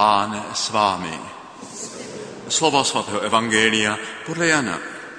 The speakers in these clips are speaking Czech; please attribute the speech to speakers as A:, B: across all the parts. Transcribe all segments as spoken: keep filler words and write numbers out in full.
A: Pán s vámi. Slova svatého evangelia podle Jana.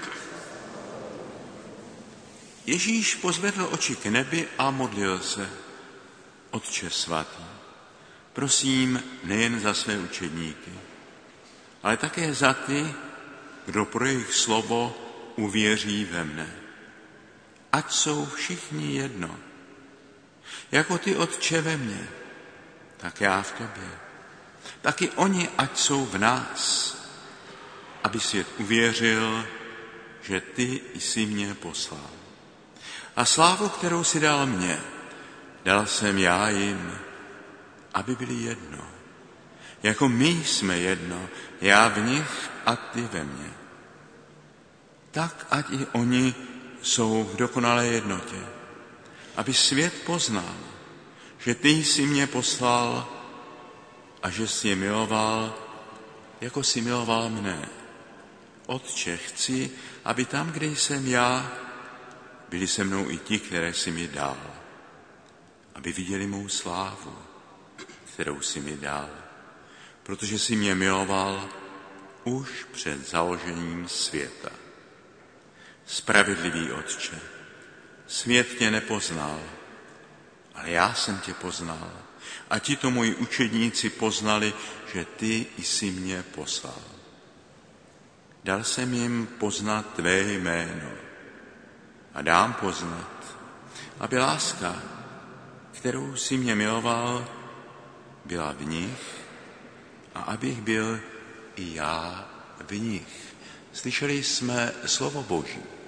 A: Ježíš pozvedl oči k nebi a modlil se. Otče svatý, prosím nejen za své učedníky, ale také za ty, kdo pro jejich slovo uvěří ve mne. Ať jsou všichni jedno. Jako ty, Otče, ve mně, tak já v tobě. Taky oni, ať jsou v nás, aby svět uvěřil, že ty jsi mě poslal. A slávu, kterou si dal mně, dal jsem já jim, aby byli jedno. Jako my jsme jedno, já v nich a ty ve mně. Tak, ať i oni jsou v dokonalé jednotě, aby svět poznal, že ty jsi mě poslal a že jsi je miloval, jako jsi miloval mne. Otče, chci, aby tam, kde jsem já, byli se mnou i ti, které jsi mi dal, aby viděli mou slávu, kterou jsi mi dal, protože jsi mě miloval už před založením světa. Spravedlivý Otče, svět tě nepoznal, ale já jsem tě poznal a tito moji učedníci poznali, že ty jsi mě poslal. Dal jsem jim poznat tvé jméno a dám poznat, aby láska, kterou jsi mě miloval, byla v nich a abych byl i já v nich. Slyšeli jsme slovo Boží.